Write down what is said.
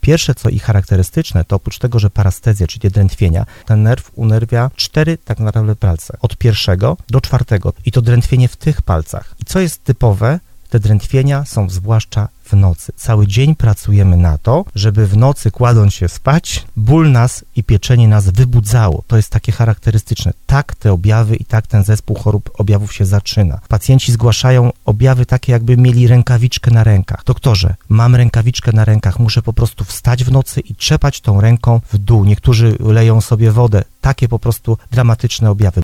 Pierwsze, co i charakterystyczne, to oprócz tego, że parastezja, czyli drętwienia, ten nerw unerwia 4 tak naprawdę palce, od 1 do 4 i to drętwienie w tych palcach. I co jest typowe, te drętwienia są zwłaszcza w nocy. Cały dzień pracujemy na to, żeby w nocy, kładąc się spać, ból nas i pieczenie nas wybudzało. To jest takie charakterystyczne. Tak te objawy i tak ten zespół chorób objawów się zaczyna. Pacjenci zgłaszają objawy takie, jakby mieli rękawiczkę na rękach. Doktorze, mam rękawiczkę na rękach, muszę po prostu wstać w nocy i trzepać tą ręką w dół. Niektórzy leją sobie wodę. Takie po prostu dramatyczne objawy.